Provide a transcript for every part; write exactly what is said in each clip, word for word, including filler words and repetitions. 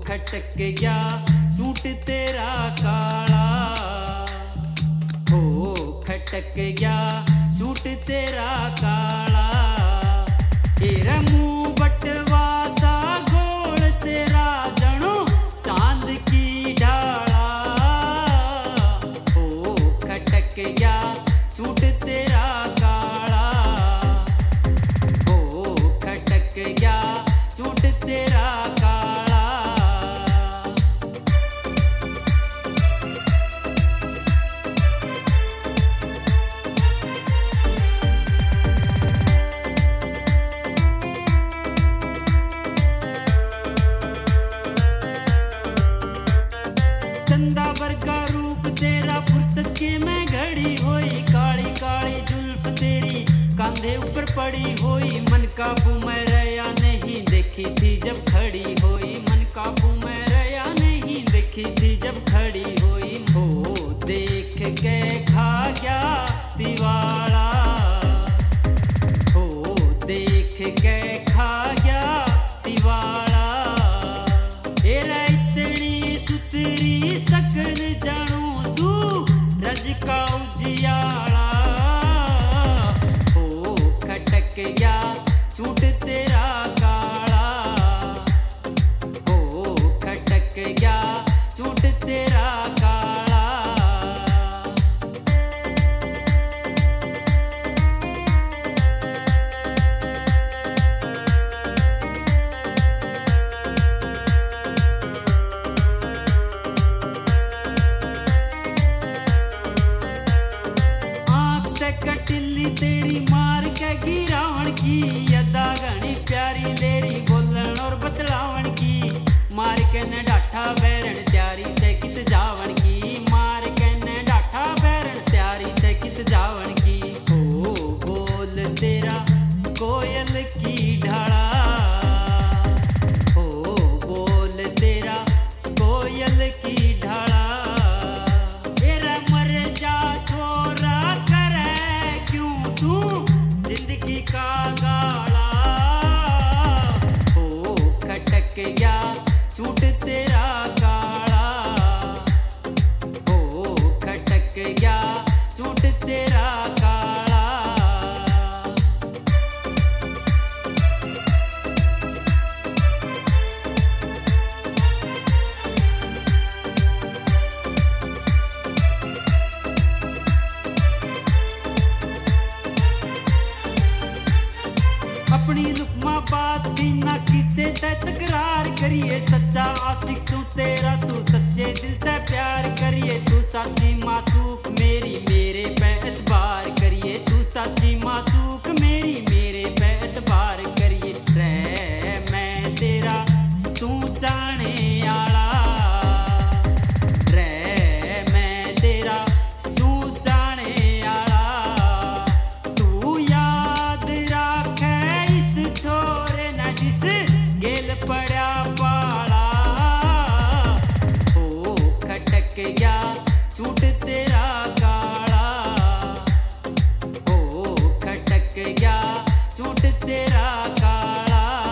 खटक गया सूट तेरा काला, हो खटक गया सूट तेरा काला। तेरा मुंह बटवा सा गोल तेरा जनो चांद की ढाला, हो खटक गया सूट तेरा काला, हो खटक गया सूट तेरा काला। चंदा वर्गा रूप तेरा फुर्सत के मैं घड़ी होई, काली काली जुल्फ तेरी कांधे ऊपर पड़ी होई। मन काबू में रया नहीं देखी थी जब खड़ी होई, मन काबू में रया नहीं देखी थी जब खड़ी होई। हो देख के खा गया दिवाला, हो देख के खा गया दिवाला। तेरा इतनी सुतरी सकल जानू सू रज का उजियाला, हो खटक गया सूट तेरा काला, हो खटक गया सूट तेरा काला। कटिली तेरी मार के गिरावण की, अदा घनी प्यारी लेरी बोलन और बतलावण की। मार के न डाठा बैरन त्यारी से कित जावन की, मार के न डाठा बैरन त्यारी से कित जावन की। हो बोल तेरा कोयल की ढाला, हो बोल तेरा कोयल की ढाला। तेरा मर जा छोरा तू जिंदगी का गाला, हो खटक गया सूट तेरा काला, हो खटक गया सूट तेरा काला। अपनी लुकमा बात भी ना किसे ते तकरार करिए, सच्चा आशिक सू तेरा तू सच्चे दिल ते प्यार करिए। तू साची मासूक मेरी मेरे पे एतबार करिए, तू साची मासूक मेरी मेरे पे एतबार करिए। रे मैं तेरा सू चाहने आला, रे मैं तेरा सू चाहने आला। तू याद राखे इस छोरे न जिस गेल पड़ा पाला, हो खटक गया सूट तेरा काला, हो खटक गया सूट तेरा काला।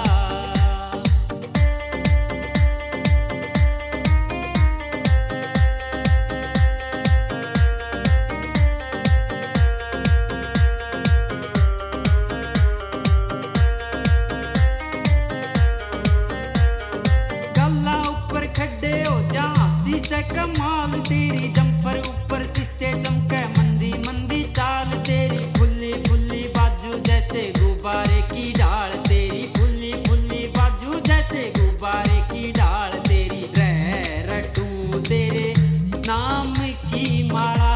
गल्ला ऊपर खड्डे हो जा हंसी से कमाल तेरी, जंपर ऊपर शीशे चमके मंदी मंदी चाल तेरी। फुल्ली फुल्ली बाजू जैसे गुब्बारे की डाल तेरी, फुल्ली फुल्ली बाजू जैसे गुब्बारे की डाल तेरी। रह रटू तेरे नाम की माला,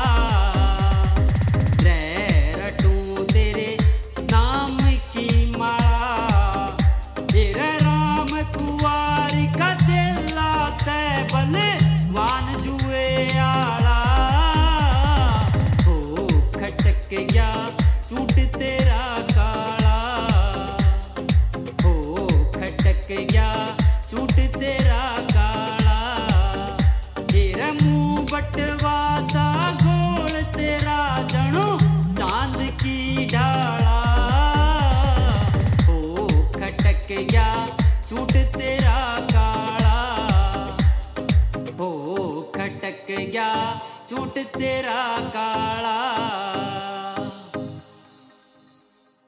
रह रटू तेरे नाम की माला। तेरा राम कुंवर का चेला से बलवान जुए आला, हो खटक गया सूट तेरा काला, हो खटक गया सूट तेरा काला। तेरा मुंह बटवा सा गोल तेरा जनो चांद की ढाला, हो खटक गया सूट तेरा काला। गया सूट तेरा